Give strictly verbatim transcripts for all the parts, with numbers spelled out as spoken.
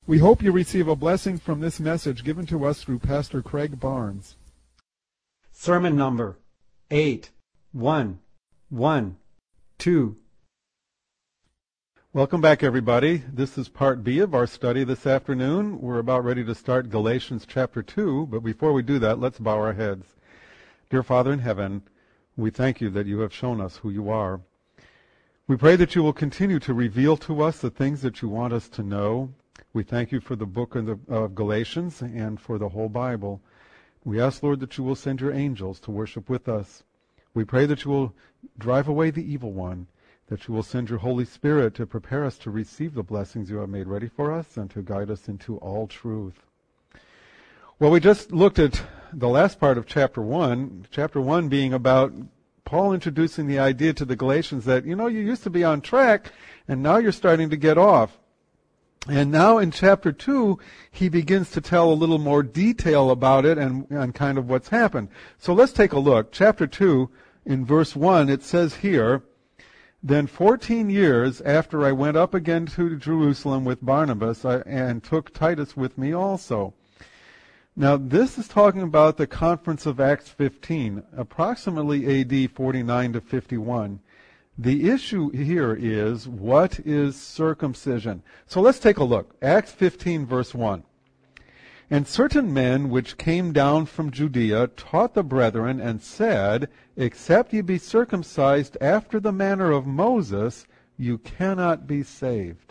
We hope you receive a blessing from this message given to us through Pastor Craig Barnes. Sermon number eight one one two. Welcome back, everybody. This is part B of our study this afternoon. We're about ready to start Galatians chapter two, but before we do that, let's bow our heads. Dear Father in heaven, we thank you that you have shown us who you are. We pray that you will continue to reveal to us the things that you want us to know. We thank you for the book of, the, of Galatians and for the whole Bible. We ask, Lord, that you will send your angels to worship with us. We pray that you will drive away the evil one, that you will send your Holy Spirit to prepare us to receive the blessings you have made ready for us and to guide us into all truth. Well, we just looked at the last part of chapter one, chapter one being about Paul introducing the idea to the Galatians that, you know, you used to be on track and now you're starting to get off. And now in chapter two, he begins to tell a little more detail about it and, and kind of what's happened. So let's take a look. Chapter two, in verse one, it says here, "Then fourteen years after I went up again to Jerusalem with Barnabas, I, and took Titus with me also." Now this is talking about the conference of Acts fifteen, approximately A D forty-nine to fifty-one. The issue here is, what is circumcision? So let's take a look. Acts fifteen, verse one. "And certain men which came down from Judea taught the brethren, and said, Except ye be circumcised after the manner of Moses, you cannot be saved."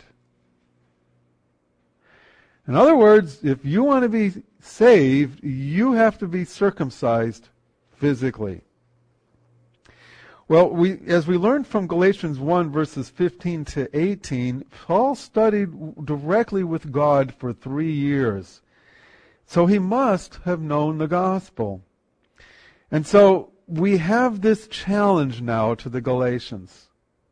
In other words, if you want to be saved, you have to be circumcised physically. Well, we, as we learned from Galatians one, verses fifteen to eighteen, Paul studied directly with God for three years. So he must have known the gospel. And so we have this challenge now to the Galatians.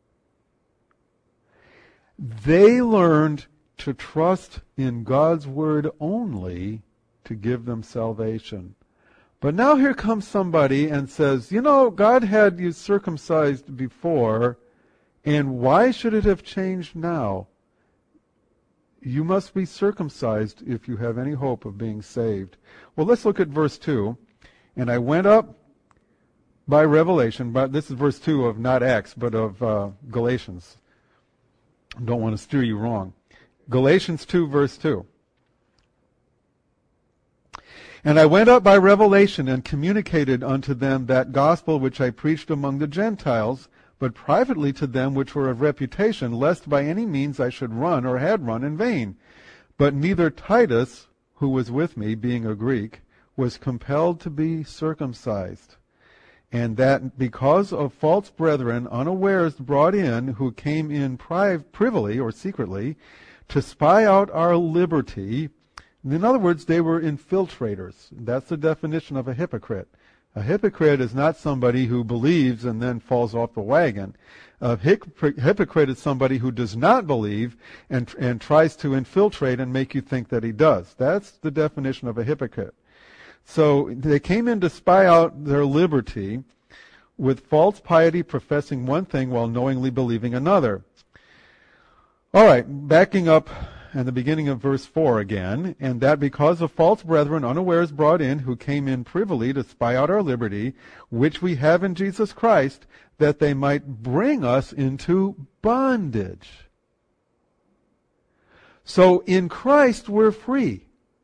They learned to trust in God's word only to give them salvation. But now here comes somebody and says, you know, God had you circumcised before, and why should it have changed now? You must be circumcised if you have any hope of being saved. Well, let's look at verse two. "And I went up by revelation," but this is verse two of not Acts, but of uh, Galatians. Don't want to steer you wrong. Galatians two, verse two. "And I went up by revelation and communicated unto them that gospel which I preached among the Gentiles, but privately to them which were of reputation, lest by any means I should run or had run in vain. But neither Titus, who was with me, being a Greek, was compelled to be circumcised. And that because of false brethren unawares brought in, who came in pri- privily or secretly, to spy out our liberty." In other words, they were infiltrators. That's the definition of a hypocrite. A hypocrite is not somebody who believes and then falls off the wagon. A hypocrite is somebody who does not believe and, and tries to infiltrate and make you think that he does. That's the definition of a hypocrite. So they came in to spy out their liberty, with false piety professing one thing while knowingly believing another. All right, backing up and the beginning of verse four again, "And that because of false brethren unawares brought in, who came in privily to spy out our liberty, which we have in Jesus Christ, that they might bring us into bondage." So in Christ we're free.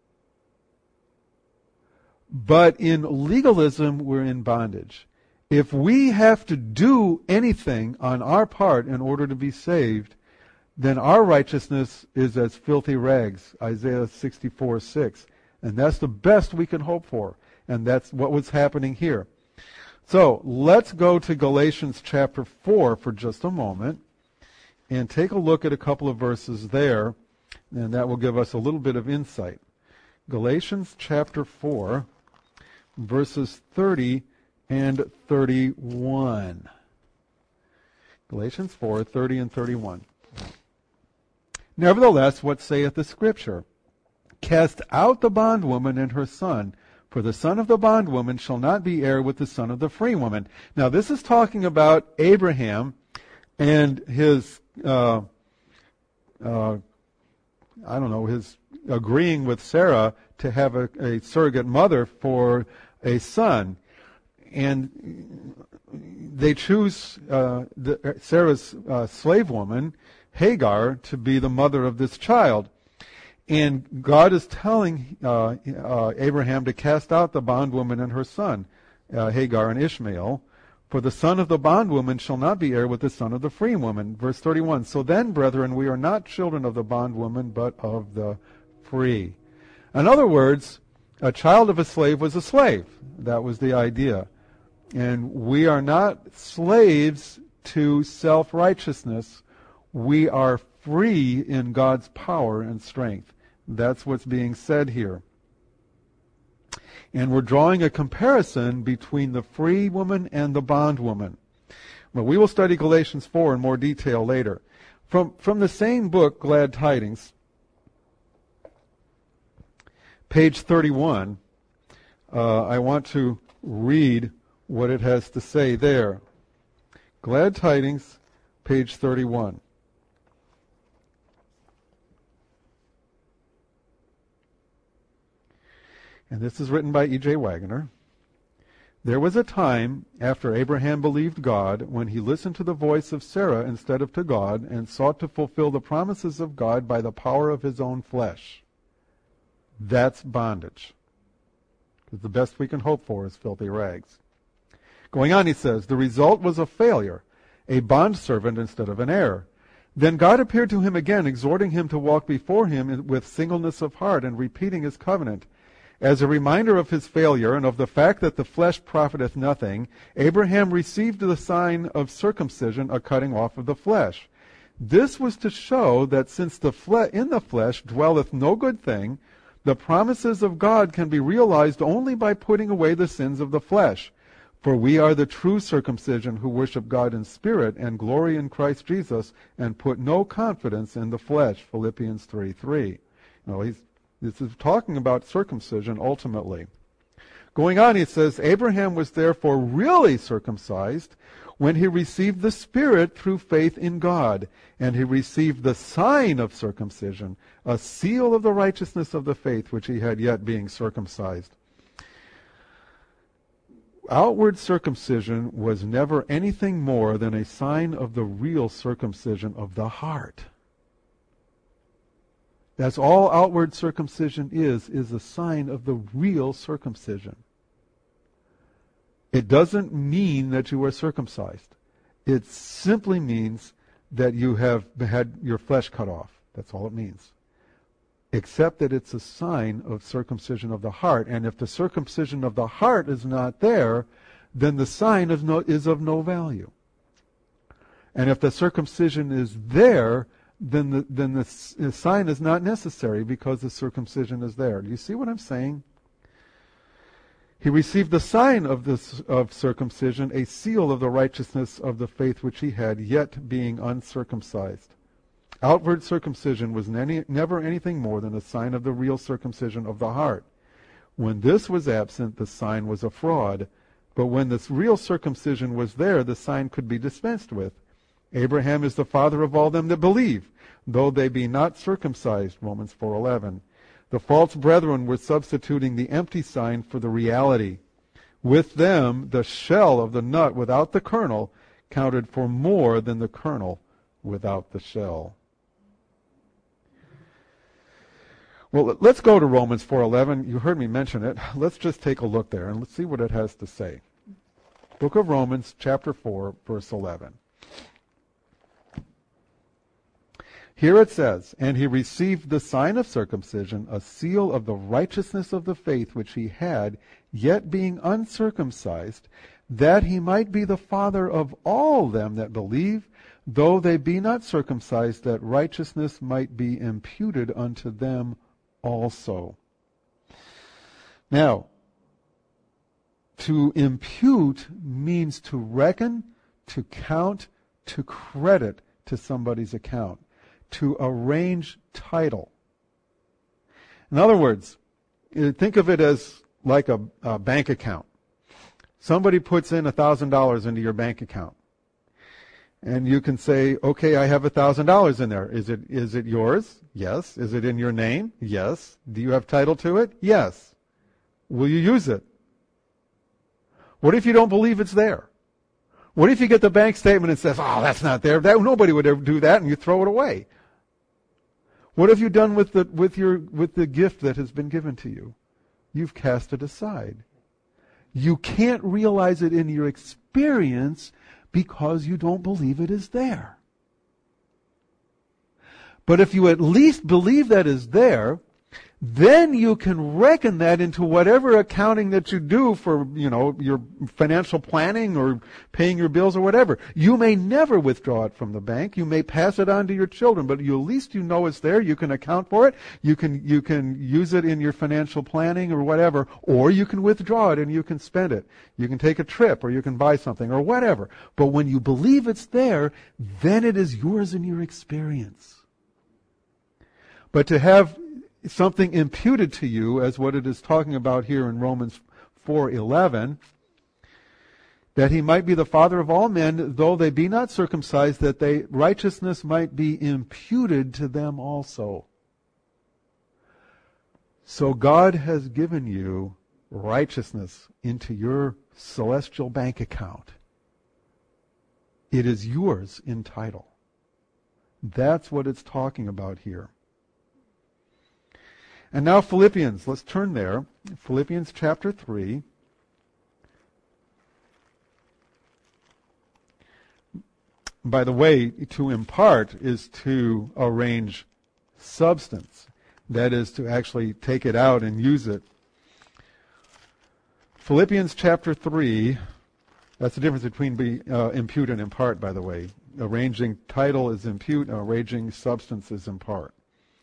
But in legalism we're in bondage. If we have to do anything on our part in order to be saved, then our righteousness is as filthy rags, Isaiah sixty-four six. And that's the best we can hope for. And that's what was happening here. So let's go to Galatians chapter four for just a moment and take a look at a couple of verses there, and that will give us a little bit of insight. Galatians chapter four, verses thirty and thirty-one. Galatians four, thirty and thirty-one. "Nevertheless, what saith the Scripture? Cast out the bondwoman and her son, for the son of the bondwoman shall not be heir with the son of the free woman." Now, this is talking about Abraham and his, uh, uh, I don't know, his agreeing with Sarah to have a, a surrogate mother for a son. And they choose uh, the, Sarah's uh, slave woman, Hagar, to be the mother of this child. And God is telling uh, uh, Abraham to cast out the bondwoman and her son, uh, Hagar and Ishmael. For the son of the bondwoman shall not be heir with the son of the free woman. Verse thirty-one, so then, brethren, we are not children of the bondwoman, but of the free. In other words, a child of a slave was a slave. That was the idea. And we are not slaves to self-righteousness. We are free in God's power and strength. That's what's being said here. And we're drawing a comparison between the free woman and the bondwoman. Well, we will study Galatians four in more detail later. From, from the same book, Glad Tidings, page thirty-one, uh, I want to read what it has to say there. Glad Tidings, page thirty-one. And this is written by E J Wagner. There was a time after Abraham believed God when he listened to the voice of Sarah instead of to God and sought to fulfill the promises of God by the power of his own flesh. That's bondage. Because the best we can hope for is filthy rags. Going on, he says, the result was a failure, a bondservant instead of an heir. Then God appeared to him again, exhorting him to walk before him with singleness of heart and repeating his covenant. As a reminder of his failure and of the fact that the flesh profiteth nothing, Abraham received the sign of circumcision, a cutting off of the flesh. This was to show that since the fle- in the flesh dwelleth no good thing, the promises of God can be realized only by putting away the sins of the flesh. For we are the true circumcision who worship God in spirit and glory in Christ Jesus and put no confidence in the flesh. Philippians three three. You know, he's This is talking about circumcision ultimately. Going on, he says, Abraham was therefore really circumcised when he received the Spirit through faith in God, and he received the sign of circumcision, a seal of the righteousness of the faith which he had yet being circumcised. Outward circumcision was never anything more than a sign of the real circumcision of the heart. That's all outward circumcision is, is a sign of the real circumcision. It doesn't mean that you are circumcised. It simply means that you have had your flesh cut off. That's all it means. Except that it's a sign of circumcision of the heart. And if the circumcision of the heart is not there, then the sign is, no, is of no value. And if the circumcision is there, then the then the, the sign is not necessary because the circumcision is there. Do you see what I'm saying? He received the sign of this of circumcision, a seal of the righteousness of the faith which he had, yet being uncircumcised. Outward circumcision was any, never anything more than a sign of the real circumcision of the heart. When this was absent, the sign was a fraud. But when this real circumcision was there, the sign could be dispensed with. Abraham is the father of all them that believe, though they be not circumcised, Romans four eleven. The false brethren were substituting the empty sign for the reality. With them, the shell of the nut without the kernel counted for more than the kernel without the shell. Well, let's go to Romans four eleven. You heard me mention it. Let's just take a look there and let's see what it has to say. Book of Romans, chapter four, verse eleven. Here it says, and he received the sign of circumcision, a seal of the righteousness of the faith which he had, yet being uncircumcised, that he might be the father of all them that believe, though they be not circumcised, that righteousness might be imputed unto them also. Now, to impute means to reckon, to count, to credit to somebody's account. To arrange title. In other words, think of it as like a, a bank account. Somebody puts in one thousand dollars into your bank account. And you can say, okay, I have one thousand dollars in there. Is it is it yours? Yes. Is it in your name? Yes. Do you have title to it? Yes. Will you use it? What if you don't believe it's there? What if you get the bank statement and says, oh, that's not there. That, nobody would ever do that, and you throw it away. What have you done with the with your with the gift that has been given to you? You've cast it aside. You can't realize it in your experience because you don't believe it is there. But if you at least believe that is there, then you can reckon that into whatever accounting that you do for, you know, your financial planning or paying your bills or whatever. You may never withdraw it from the bank. You may pass it on to your children, but you, at least you know it's there. You can account for it. You can, you can use it in your financial planning or whatever, or you can withdraw it and you can spend it. You can take a trip or you can buy something or whatever. But when you believe it's there, then it is yours in your experience. But to have something imputed to you, as what it is talking about here in Romans four eleven, that he might be the father of all men, though they be not circumcised, that they righteousness might be imputed to them also. So God has given you righteousness into your celestial bank account. It is yours in title. That's what it's talking about here. And now Philippians, let's turn there. Philippians chapter three. By the way, to impart is to arrange substance. That is to actually take it out and use it. Philippians chapter three, that's the difference between be, uh, impute and impart, by the way. Arranging title is impute, arranging substance is impart.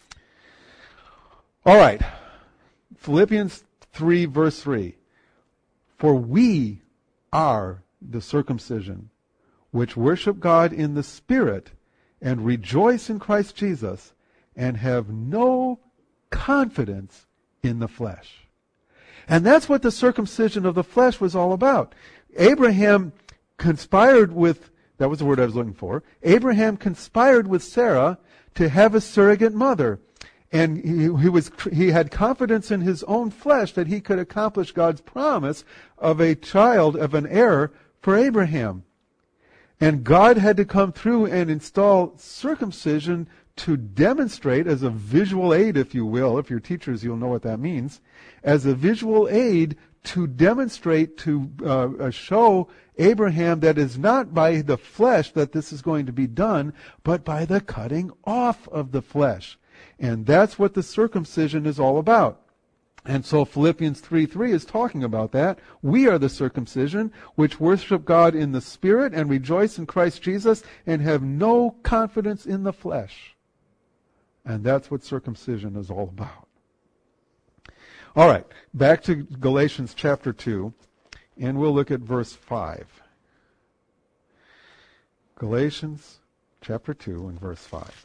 All right, Philippians three, verse three. For we are the circumcision, which worship God in the Spirit, and rejoice in Christ Jesus, and have no confidence in the flesh. And that's what the circumcision of the flesh was all about. Abraham conspired with, that was the word I was looking for, Abraham conspired with Sarah to have a surrogate mother. And he, he was he had confidence in his own flesh that he could accomplish God's promise of a child, of an heir for Abraham. And God had to come through and install circumcision to demonstrate, as a visual aid, if you will, if you're teachers, you'll know what that means, as a visual aid to demonstrate, to uh, show Abraham that it's not by the flesh that this is going to be done, but by the cutting off of the flesh. And that's what the circumcision is all about. And so Philippians three three is talking about that. We are the circumcision, which worship God in the Spirit and rejoice in Christ Jesus and have no confidence in the flesh. And that's what circumcision is all about. All right, back to Galatians chapter two, and we'll look at verse five. Galatians chapter two and verse five.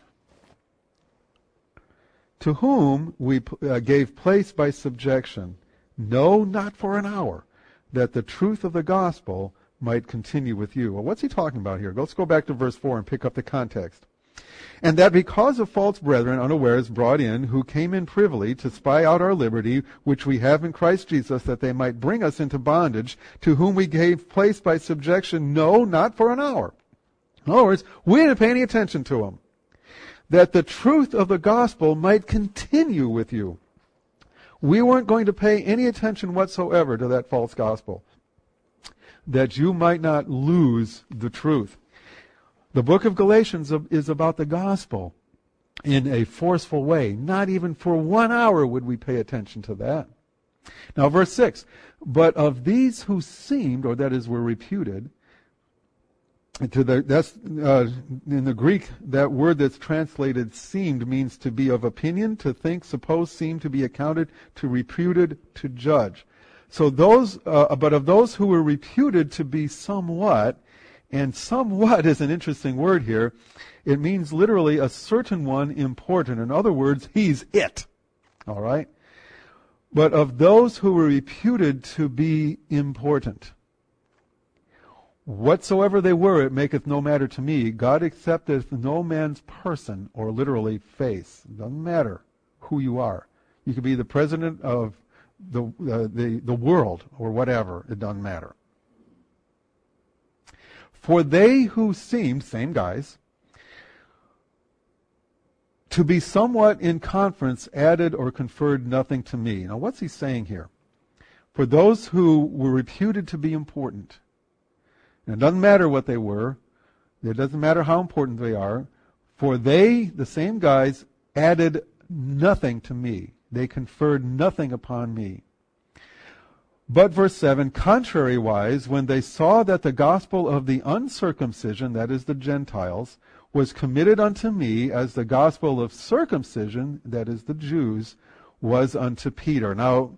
To whom we uh, gave place by subjection, no, not for an hour, that the truth of the gospel might continue with you. Well, what's he talking about here? Let's go back to verse four and pick up the context. And that because of false brethren unawares brought in, who came in privily to spy out our liberty, which we have in Christ Jesus, that they might bring us into bondage, to whom we gave place by subjection, no, not for an hour. In other words, we didn't pay any attention to them. That the truth of the gospel might continue with you. We weren't going to pay any attention whatsoever to that false gospel, that you might not lose the truth. The book of Galatians is about the gospel in a forceful way. Not even for one hour would we pay attention to that. Now, verse six, but of these who seemed, or that is, were reputed, to the, that's uh, in the Greek, that word that's translated seemed means to be of opinion, to think, suppose, seem, to be accounted, to reputed, to judge. So those, uh, but of those who were reputed to be somewhat, and somewhat is an interesting word here, it means literally a certain one important. In other words, he's it. All right? But of those who were reputed to be important, whatsoever they were, it maketh no matter to me. God accepteth no man's person, or literally face. It doesn't matter who you are. You could be the president of the, uh, the, the world, or whatever. It doesn't matter. For they who seemed, same guys, to be somewhat in conference added or conferred nothing to me. Now what's he saying here? For those who were reputed to be important, and it doesn't matter what they were, it doesn't matter how important they are, for they, the same guys, added nothing to me. They conferred nothing upon me. But verse seven, contrariwise, when they saw that the gospel of the uncircumcision, that is the Gentiles, was committed unto me as the gospel of circumcision, that is the Jews, was unto Peter. Now,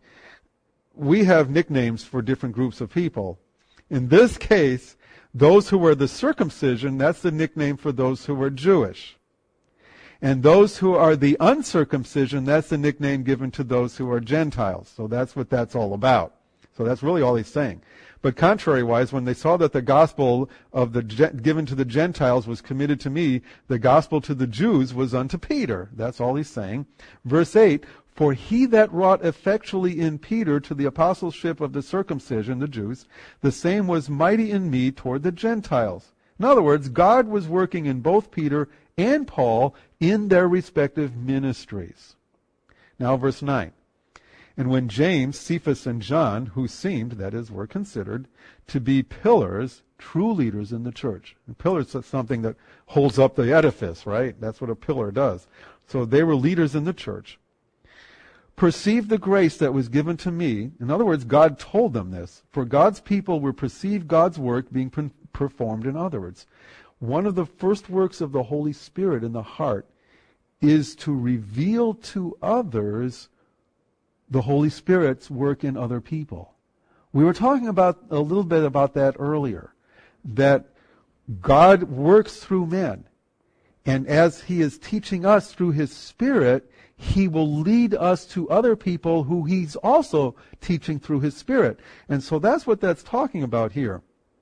we have nicknames for different groups of people. In this case, those who were the circumcision, that's the nickname for those who were Jewish. And those who are the uncircumcision, that's the nickname given to those who are Gentiles. So that's what that's all about. So that's really all he's saying. But contrariwise, when they saw that the gospel of the given to the Gentiles was committed to me, the gospel to the Jews was unto Peter. That's all he's saying. Verse eight, for he that wrought effectually in Peter to the apostleship of the circumcision, the Jews, the same was mighty in me toward the Gentiles. In other words, God was working in both Peter and Paul in their respective ministries. Now verse nine. And when James, Cephas, and John, who seemed, that is, were considered, to be pillars, true leaders in the church. And pillars is something that holds up the edifice, right? That's what a pillar does. So they were leaders in the church. Perceived the grace that was given to me. In other words, God told them this. For God's people will perceive God's work being per- performed in other words. One of the first works of the Holy Spirit in the heart is to reveal to others the Holy Spirit's work in other people. We were talking about a little bit about that earlier, that God works through men. And as he is teaching us through his Spirit, he will lead us to other people who he's also teaching through his Spirit. And so that's what that's talking about here.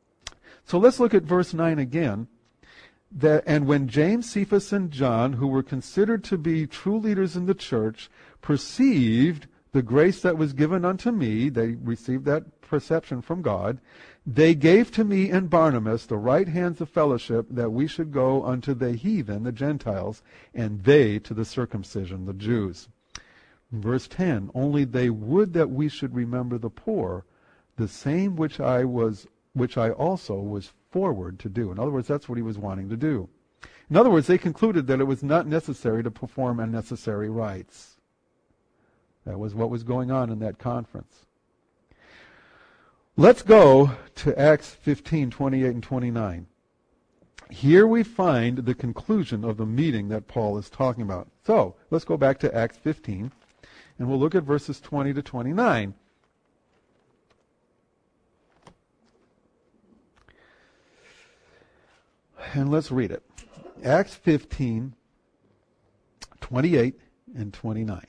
So let's look at verse nine again. That, and when James, Cephas, and John, who were considered to be true leaders in the church, perceived the grace that was given unto me, they received that perception from God, they gave to me and Barnabas the right hands of fellowship, that we should go unto the heathen, the Gentiles, and they to the circumcision, the Jews. Verse ten, only they would that we should remember the poor, the same which I was, which I also was forward to do. In other words, that's what he was wanting to do. In other words, they concluded that it was not necessary to perform unnecessary rites. That was what was going on in that conference. Let's go to Acts fifteen, twenty-eight and twenty-nine. Here we find the conclusion of the meeting that Paul is talking about. So, let's go back to Acts fifteen, and we'll look at verses twenty to twenty-nine. And let's read it. Acts fifteen, twenty-eight and twenty-nine.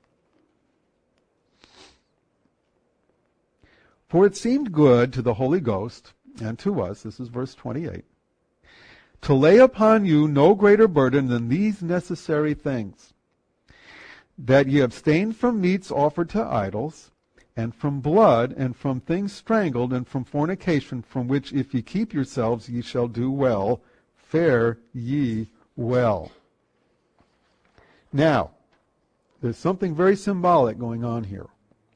For it seemed good to the Holy Ghost, and to us, this is verse twenty-eight, to lay upon you no greater burden than these necessary things, that ye abstain from meats offered to idols, and from blood, and from things strangled, and from fornication, from which if ye keep yourselves ye shall do well, fare ye well. Now, there's something very symbolic going on here.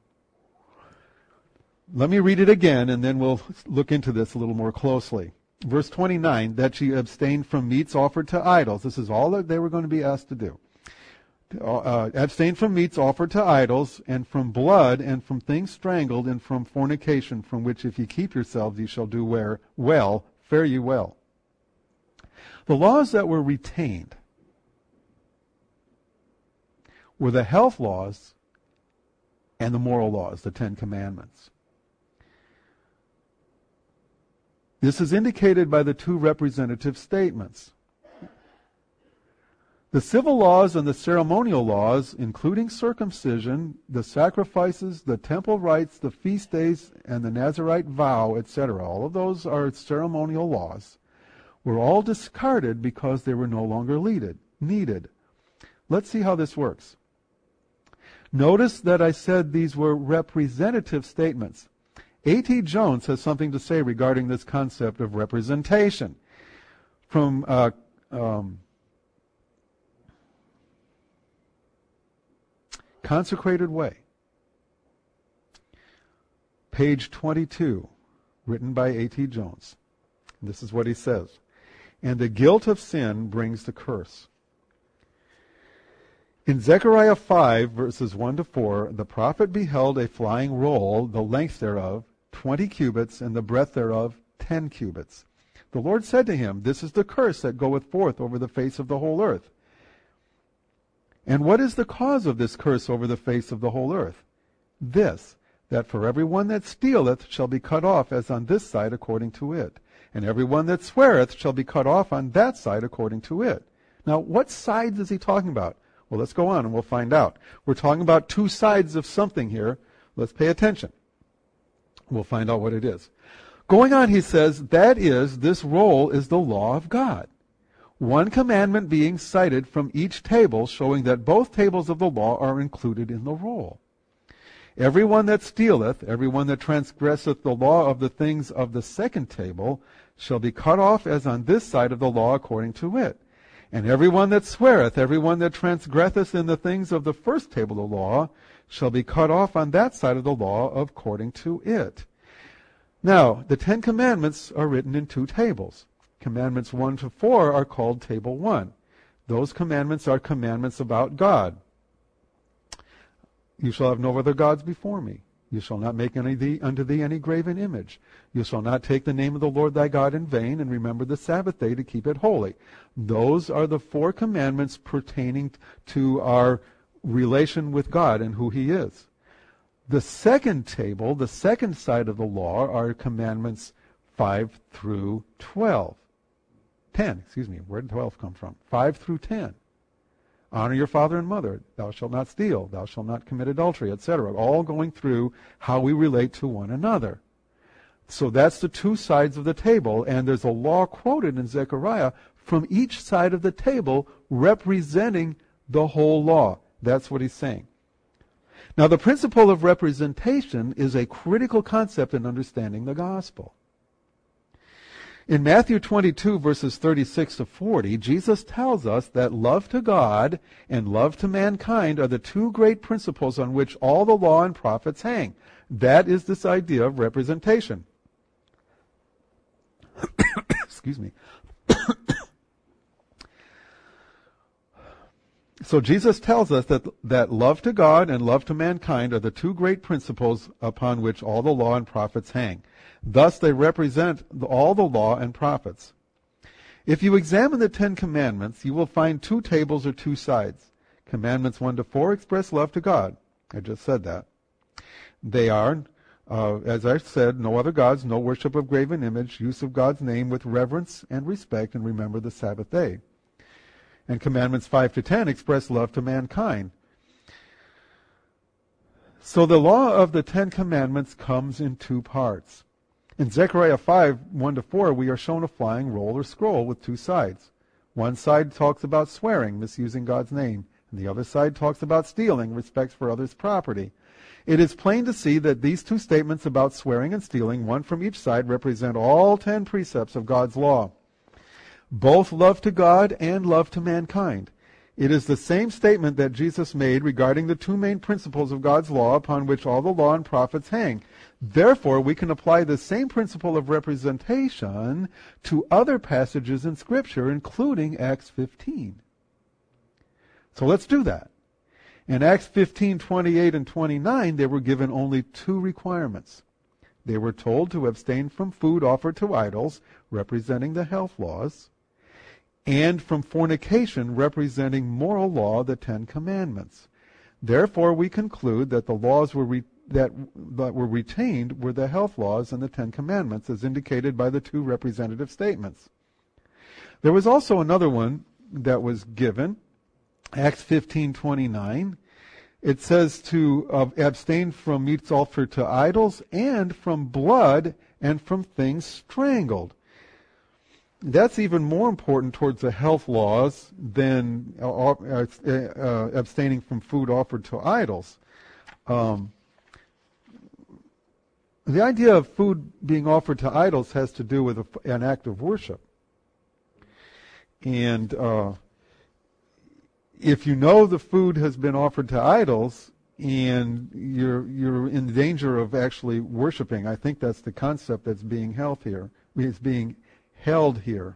Let me read it again, and then we'll look into this a little more closely. Verse twenty-nine, that ye abstain from meats offered to idols. This is all that they were going to be asked to do. Uh, abstain from meats offered to idols, and from blood, and from things strangled, and from fornication, from which if ye keep yourselves ye shall do wear, well, fare ye well. The laws that were retained were the health laws and the moral laws, the Ten Commandments. This is indicated by the two representative statements. The civil laws and the ceremonial laws, including circumcision, the sacrifices, the temple rites, the feast days, and the Nazirite vow, et cetera, all of those are ceremonial laws, were all discarded because they were no longer needed. needed. Let's see how this works. Notice that I said these were representative statements. A T Jones has something to say regarding this concept of representation. From uh, um, Consecrated Way, page twenty-two, written by A T Jones. This is what he says. And the guilt of sin brings the curse. In Zechariah five, verses one to four, the prophet beheld a flying roll, the length thereof twenty cubits, and the breadth thereof ten cubits. The Lord said to him, This is the curse that goeth forth over the face of the whole earth. And what is the cause of this curse over the face of the whole earth? This, that for every one that stealeth shall be cut off as on this side according to it, and every one that sweareth shall be cut off on that side according to it. Now, what sides is he talking about? Well, let's go on and we'll find out. We're talking about two sides of something here. Let's pay attention. We'll find out what it is. Going on, he says, that is, this roll is the law of God. One commandment being cited from each table, showing that both tables of the law are included in the roll. Every one that stealeth, every one that transgresseth the law of the things of the second table, shall be cut off as on this side of the law according to it. And every one that sweareth, every one that transgresseth in the things of the first table of the law, shall be cut off on that side of the law according to it. Now, the Ten Commandments are written in two tables. Commandments one to four are called Table one. Those commandments are commandments about God. You shall have no other gods before me. You shall not make any thee, unto thee any graven image. You shall not take the name of the Lord thy God in vain, and remember the Sabbath day to keep it holy. Those are the four commandments pertaining to our relation with God and who he is. The second table, the second side of the law, are commandments five through twelve. ten, excuse me, where did twelve come from? five through ten. Honor your father and mother. Thou shalt not steal. Thou shalt not commit adultery, et cetera. All going through how we relate to one another. So that's the two sides of the table, and there's a law quoted in Zechariah from each side of the table representing the whole law. That's what he's saying. Now, the principle of representation is a critical concept in understanding the gospel. In Matthew twenty-two, verses thirty-six to forty, Jesus tells us that love to God and love to mankind are the two great principles on which all the law and prophets hang. That is this idea of representation. Excuse me. So Jesus tells us that, that love to God and love to mankind are the two great principles upon which all the law and prophets hang. Thus they represent all the law and prophets. If you examine the Ten Commandments, you will find two tables or two sides. Commandments one to four express love to God. I just said that. They are, uh, as I said, no other gods, no worship of graven image, use of God's name with reverence and respect, and remember the Sabbath day. And commandments five to ten express love to mankind. So the law of the Ten Commandments comes in two parts. In Zechariah five, one to four, we are shown a flying roll or scroll with two sides. One side talks about swearing, misusing God's name, and the other side talks about stealing, respect for others' property. It is plain to see that these two statements about swearing and stealing, one from each side, represent all ten precepts of God's law. Both love to God and love to mankind. It is the same statement that Jesus made regarding the two main principles of God's law upon which all the law and prophets hang. Therefore, we can apply the same principle of representation to other passages in Scripture, including Acts fifteen. So let's do that. In Acts fifteen, twenty-eight and twenty-nine, they were given only two requirements. They were told to abstain from food offered to idols, representing the health laws, and from fornication, representing moral law, the Ten Commandments. Therefore, we conclude that the laws were re- that, that were retained were the health laws and the Ten Commandments, as indicated by the two representative statements. There was also another one that was given, Acts fifteen twenty-nine, it says to uh, abstain from meats offered to idols and from blood and from things strangled. That's even more important towards the health laws than uh, uh, uh, abstaining from food offered to idols. Um, the idea of food being offered to idols has to do with a, an act of worship. And uh, if you know the food has been offered to idols and you're you're in danger of actually worshiping, I think that's the concept that's being held here. It's being held here.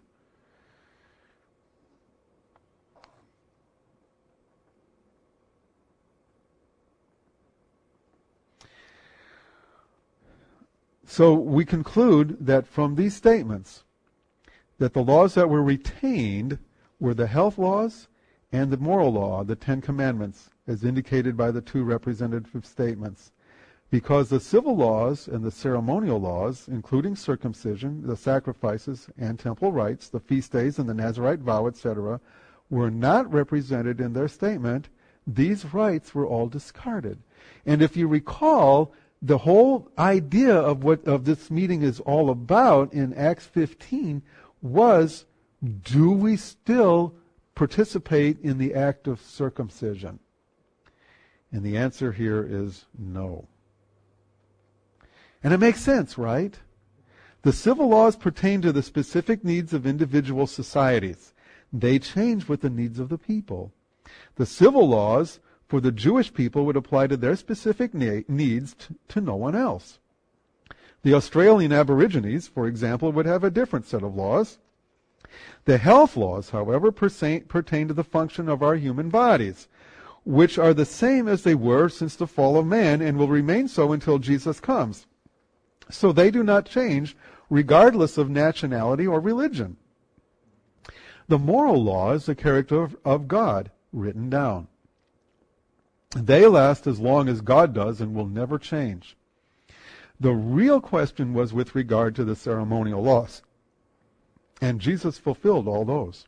So we conclude that from these statements that the laws that were retained were the health laws and the moral law, the Ten Commandments, as indicated by the two representative statements. Because the civil laws and the ceremonial laws, including circumcision, the sacrifices and temple rites, the feast days and the Nazirite vow, et cetera, were not represented in their statement, these rites were all discarded. And if you recall, the whole idea of what of this meeting is all about in Acts fifteen was, do we still participate in the act of circumcision? And the answer here is no. And it makes sense, right? The civil laws pertain to the specific needs of individual societies. They change with the needs of the people. The civil laws for the Jewish people would apply to their specific na- needs t- to no one else. The Australian Aborigines, for example, would have a different set of laws. The health laws, however, pertain, pertain to the function of our human bodies, which are the same as they were since the fall of man and will remain so until Jesus comes. So they do not change regardless of nationality or religion. The moral law is the character of, of God written down. They last as long as God does and will never change. The real question was with regard to the ceremonial laws. And Jesus fulfilled all those.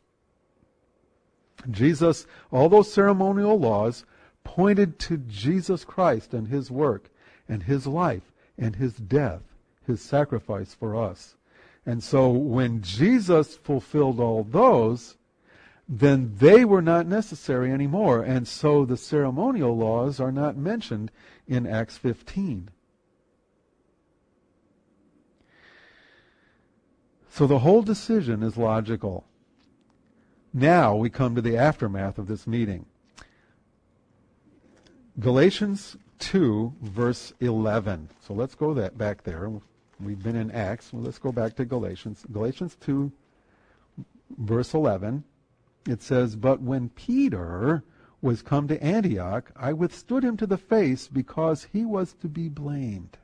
Jesus, all those ceremonial laws pointed to Jesus Christ and his work and his life and his death, his sacrifice for us. And so when Jesus fulfilled all those, then they were not necessary anymore. And so the ceremonial laws are not mentioned in Acts fifteen. So the whole decision is logical. Now we come to the aftermath of this meeting. Galatians two, verse eleven. So let's go that back there. We've been in Acts. Well, let's go back to Galatians. Galatians two, verse eleven. It says, "But when Peter was come to Antioch, I withstood him to the face because he was to be blamed."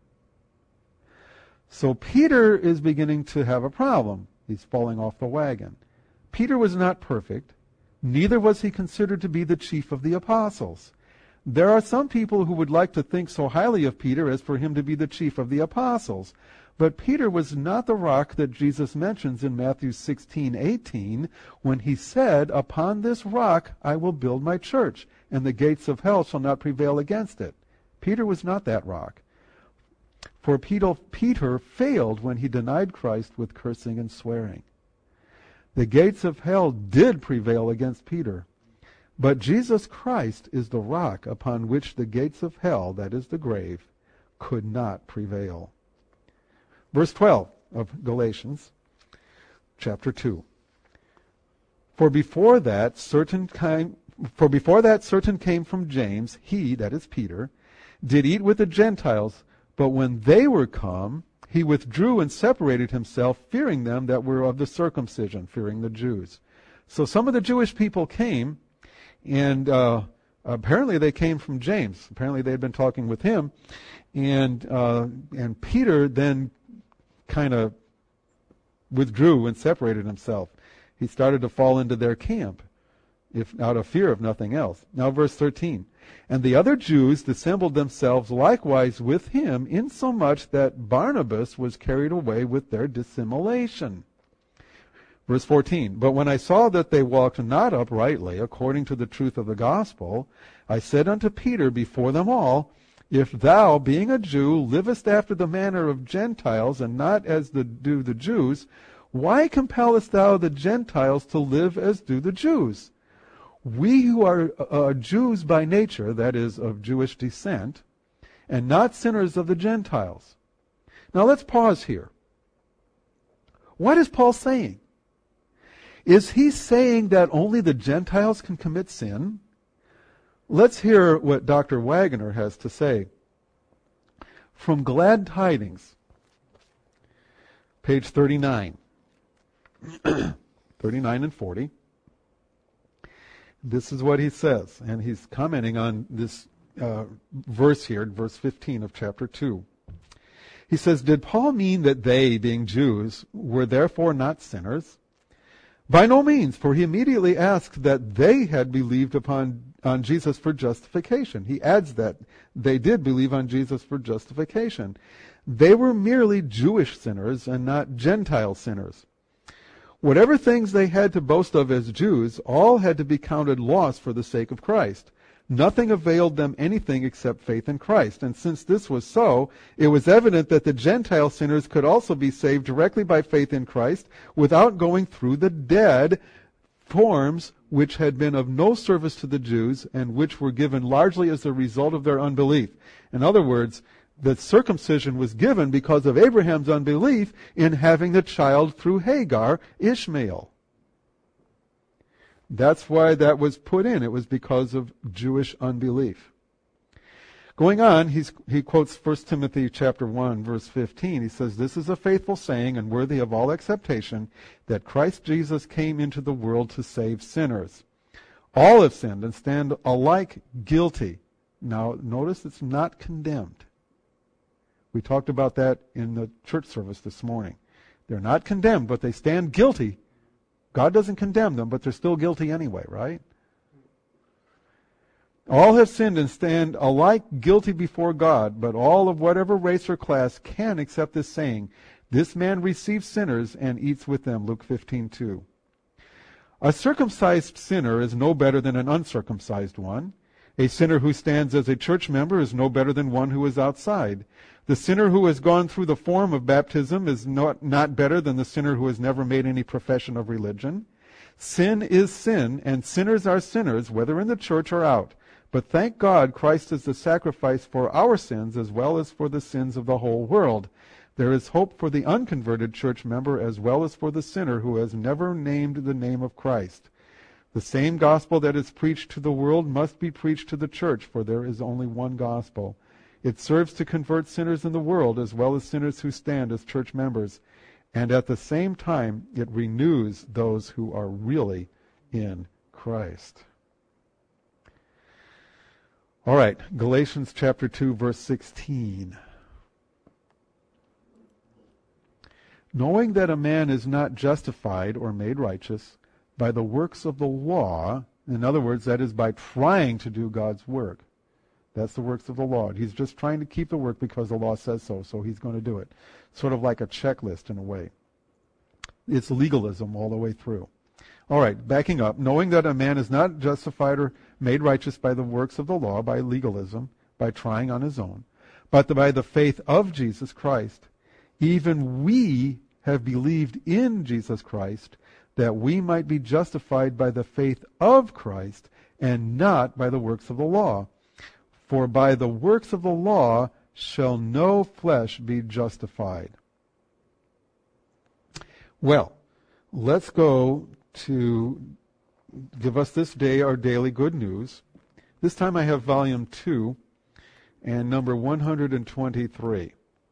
So Peter is beginning to have a problem. He's falling off the wagon. Peter was not perfect. Neither was he considered to be the chief of the apostles. There are some people who would like to think so highly of Peter as for him to be the chief of the apostles. But Peter was not the rock that Jesus mentions in Matthew sixteen eighteen when he said, "Upon this rock I will build my church, and the gates of hell shall not prevail against it." Peter was not that rock. For Peter, Peter failed when he denied Christ with cursing and swearing. The gates of hell did prevail against Peter. But Jesus Christ is the rock upon which the gates of hell, that is the grave, could not prevail. Verse twelve of Galatians chapter two. For before that certain came, for before that certain came from James, he, that is Peter, did eat with the Gentiles, but when they were come, he withdrew and separated himself, fearing them that were of the circumcision, fearing the Jews. So some of the Jewish people came, and uh, apparently they came from James. Apparently they had been talking with him, and uh, and Peter then kind of withdrew and separated himself. He started to fall into their camp, if out of fear of nothing else. Now verse thirteen. And the other Jews dissembled themselves likewise with him, insomuch that Barnabas was carried away with their dissimulation. Verse fourteen, but when I saw that they walked not uprightly according to the truth of the gospel, I said unto Peter before them all, if thou, being a Jew, livest after the manner of Gentiles, and not as the, do the Jews, why compellest thou the Gentiles to live as do the Jews? We who are uh, Jews by nature, that is, of Jewish descent, and not sinners of the Gentiles. Now let's pause here. What is Paul saying? Is he saying that only the Gentiles can commit sin? Let's hear what Doctor Wagner has to say. From Glad Tidings, page thirty-nine. thirty-nine and forty. This is what he says, and he's commenting on this uh, verse here, verse fifteen of chapter two. He says, did Paul mean that they, being Jews, were therefore not sinners? By no means, for he immediately asked that they had believed upon on Jesus for justification. He adds that they did believe on Jesus for justification. They were merely Jewish sinners and not Gentile sinners. Whatever things they had to boast of as Jews, all had to be counted loss for the sake of Christ. Nothing availed them anything except faith in Christ. And since this was so, it was evident that the Gentile sinners could also be saved directly by faith in Christ without going through the dead forms which had been of no service to the Jews and which were given largely as a result of their unbelief. In other words, the circumcision was given because of Abraham's unbelief in having the child through Hagar, Ishmael. That's why that was put in. It was because of Jewish unbelief. Going on, he's, he quotes First Timothy chapter one, verse fifteen. He says, this is a faithful saying and worthy of all acceptation, that Christ Jesus came into the world to save sinners. All have sinned and stand alike guilty. Now, notice it's not condemned. We talked about that in the church service this morning. They're not condemned, but they stand guilty. God doesn't condemn them, but they're still guilty anyway, right? All have sinned and stand alike guilty before God, but all of whatever race or class can accept this saying, this man receives sinners and eats with them, Luke fifteen two. A circumcised sinner is no better than an uncircumcised one. A sinner who stands as a church member is no better than one who is outside. The sinner who has gone through the form of baptism is not, not better than the sinner who has never made any profession of religion. Sin is sin, and sinners are sinners, whether in the church or out. But thank God, Christ is the sacrifice for our sins as well as for the sins of the whole world. There is hope for the unconverted church member as well as for the sinner who has never named the name of Christ. The same gospel that is preached to the world must be preached to the church, for there is only one gospel. It serves to convert sinners in the world as well as sinners who stand as church members. And at the same time, it renews those who are really in Christ. All right, Galatians chapter two, verse sixteen. Knowing that a man is not justified or made righteous by the works of the law, in other words, that is by trying to do God's work. That's the works of the law. He's just trying to keep the work because the law says so, so he's going to do it. Sort of like a checklist in a way. It's legalism all the way through. All right, backing up. Knowing that a man is not justified or made righteous by the works of the law, by legalism, by trying on his own, but by the faith of Jesus Christ, even we have believed in Jesus Christ, that we might be justified by the faith of Christ and not by the works of the law. For by the works of the law shall no flesh be justified. Well, let's go to give us this day our daily good news. This time I have volume two and number one hundred twenty-three.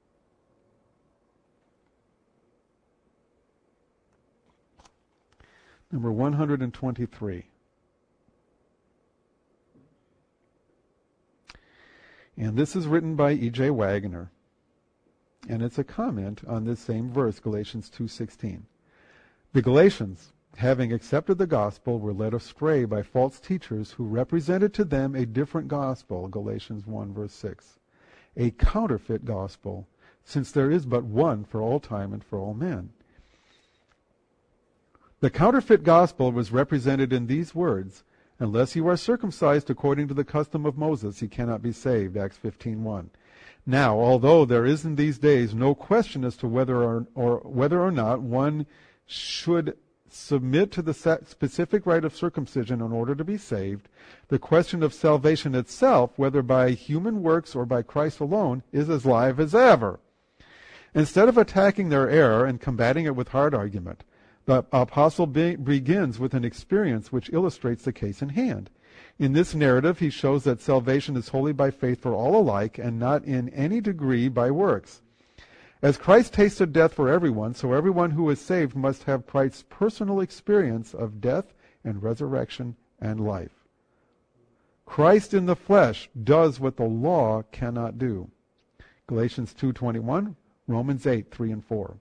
Number one hundred twenty-three. And this is written by E J Wagner. And it's a comment on this same verse, Galatians two sixteen. The Galatians, having accepted the gospel, were led astray by false teachers who represented to them a different gospel, Galatians one verse six. A counterfeit gospel, since there is but one for all time and for all men. The counterfeit gospel was represented in these words, unless you are circumcised according to the custom of Moses, you cannot be saved, Acts fifteen one. Now, although there is in these days no question as to whether or, or whether or not one should submit to the specific rite of circumcision in order to be saved, the question of salvation itself, whether by human works or by Christ alone, is as live as ever. Instead of attacking their error and combating it with hard argument, the apostle be- begins with an experience which illustrates the case in hand. In this narrative, he shows that salvation is wholly by faith for all alike and not in any degree by works. As Christ tasted death for everyone, so everyone who is saved must have Christ's personal experience of death and resurrection and life. Christ in the flesh does what the law cannot do. Galatians two twenty-one, Romans eight three and four.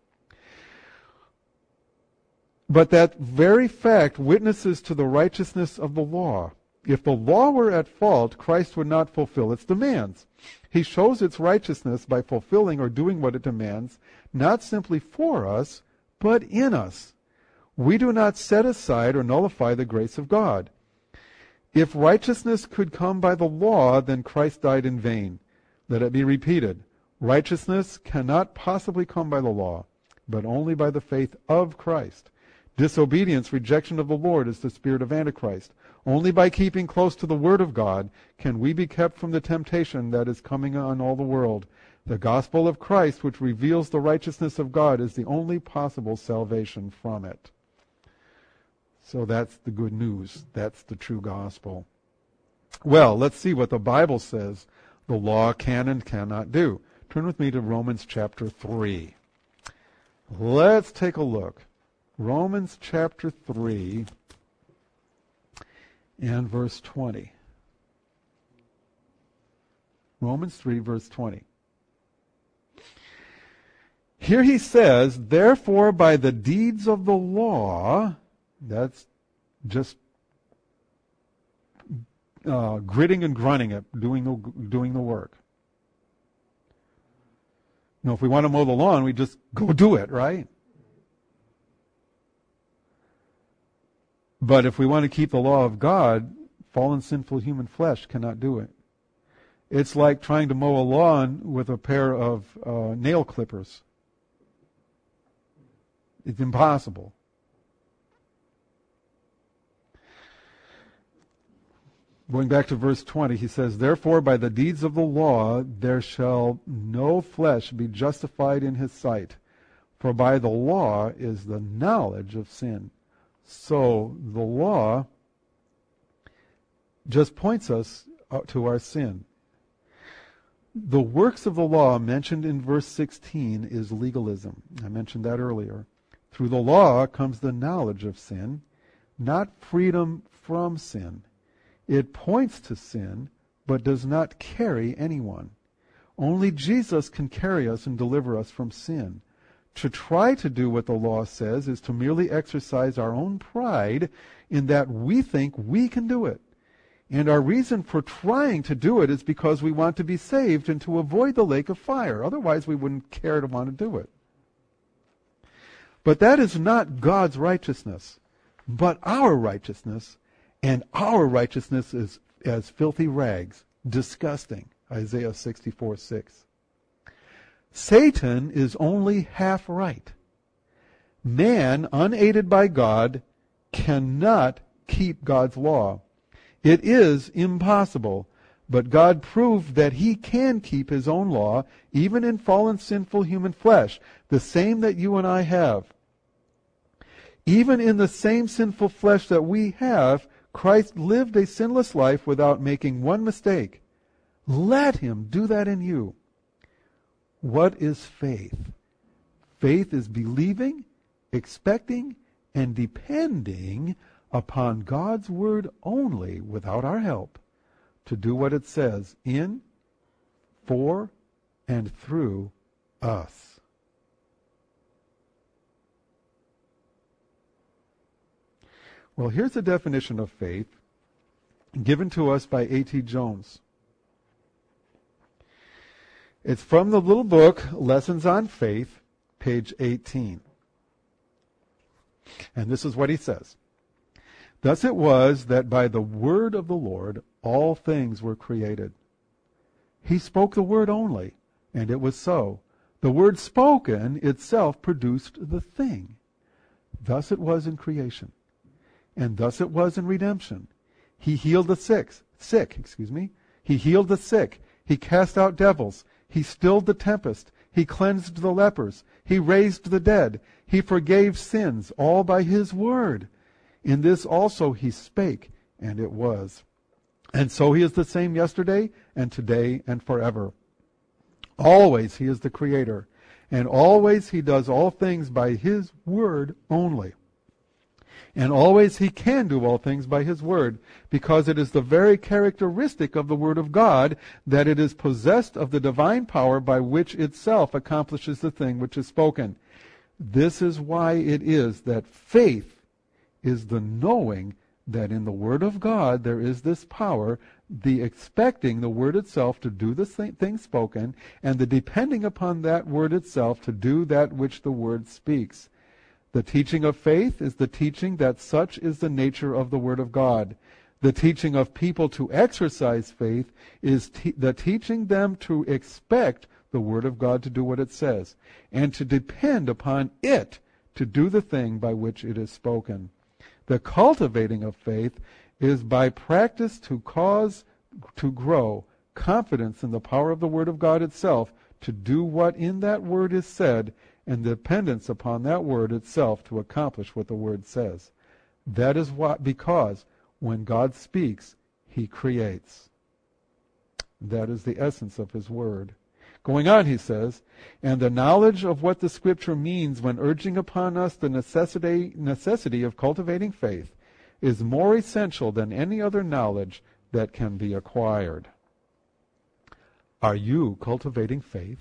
But that very fact witnesses to the righteousness of the law. If the law were at fault, Christ would not fulfill its demands. He shows its righteousness by fulfilling or doing what it demands, not simply for us, but in us. We do not set aside or nullify the grace of God. If righteousness could come by the law, then Christ died in vain. Let it be repeated. Righteousness cannot possibly come by the law, but only by the faith of Christ. Disobedience, rejection of the Lord, is the spirit of Antichrist. Only by keeping close to the Word of God can we be kept from the temptation that is coming on all the world. The gospel of Christ, which reveals the righteousness of God, is the only possible salvation from it. So that's the good news. That's the true gospel. Well, let's see what the Bible says the law can and cannot do. Turn with me to Romans chapter three. Let's take a look. Romans chapter three and verse twenty. Romans three, verse twenty. Here he says, therefore by the deeds of the law, that's just uh, gritting and grunting it, doing the, doing the work. You know, if we want to mow the lawn, we just go do it, right? But if we want to keep the law of God, fallen sinful human flesh cannot do it. It's like trying to mow a lawn with a pair of uh, nail clippers. It's impossible. Going back to verse twenty, he says, therefore by the deeds of the law there shall no flesh be justified in his sight, for by the law is the knowledge of sin. So the law just points us to our sin. The works of the law mentioned in verse sixteen is legalism. I mentioned that earlier. Through the law comes the knowledge of sin, not freedom from sin. It points to sin, but does not carry anyone. Only Jesus can carry us and deliver us from sin. To try to do what the law says is to merely exercise our own pride in that we think we can do it. And our reason for trying to do it is because we want to be saved and to avoid the lake of fire. Otherwise, we wouldn't care to want to do it. But that is not God's righteousness, but our righteousness. And our righteousness is as filthy rags, disgusting. Isaiah sixty-four six. Satan is only half right. Man, unaided by God, cannot keep God's law. It is impossible, but God proved that he can keep his own law, even in fallen sinful human flesh, the same that you and I have. Even in the same sinful flesh that we have, Christ lived a sinless life without making one mistake. Let him do that in you. What is faith? Faith is believing, expecting, and depending upon God's word only, without our help, to do what it says in, for, and through us. Well, here's a definition of faith given to us by A T Jones. It's from the little book, Lessons on Faith, page eighteen. And this is what he says. Thus it was that by the word of the Lord all things were created. He spoke the word only, and it was so. The word spoken itself produced the thing. Thus it was in creation, and thus it was in redemption. He healed the sick, sick, excuse me. He healed the sick. He cast out devils. He stilled the tempest. He cleansed the lepers. He raised the dead. He forgave sins, all by his word. In this also he spake, and it was. And so he is the same yesterday and today and forever. Always he is the creator, and always he does all things by his word only. And always he can do all things by his word, because it is the very characteristic of the word of God that it is possessed of the divine power by which itself accomplishes the thing which is spoken. This is why it is that faith is the knowing that in the word of God there is this power, the expecting the word itself to do the thing spoken, and the depending upon that word itself to do that which the word speaks. The teaching of faith is the teaching that such is the nature of the word of God. The teaching of people to exercise faith is te- the teaching them to expect the word of God to do what it says, and to depend upon it to do the thing by which it is spoken. The cultivating of faith is by practice to cause to grow confidence in the power of the word of God itself to do what in that word is said, and dependence upon that word itself to accomplish what the word says. That is what, because when God speaks, he creates. That is the essence of his word. Going on, he says, and the knowledge of what the scripture means when urging upon us the necessity, necessity of cultivating faith is more essential than any other knowledge that can be acquired. Are you cultivating faith?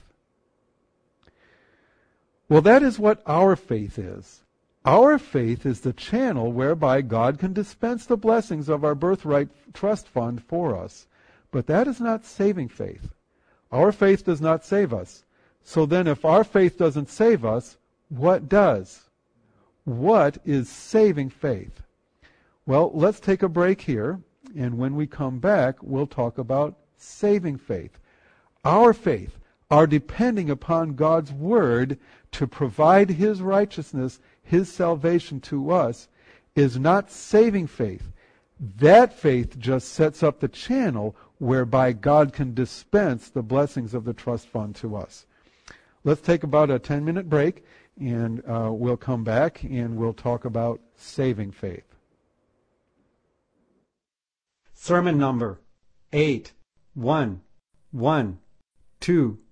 Well, that is what our faith is. Our faith is the channel whereby God can dispense the blessings of our birthright trust fund for us. But that is not saving faith. Our faith does not save us. So then if our faith doesn't save us, what does? What is saving faith? Well, let's take a break here, and when we come back, we'll talk about saving faith. Our faith, our depending upon God's word to provide his righteousness, his salvation to us, is not saving faith. That faith just sets up the channel whereby God can dispense the blessings of the trust fund to us. Let's take about a ten-minute break, and uh, we'll come back and we'll talk about saving faith. Sermon number eight one one two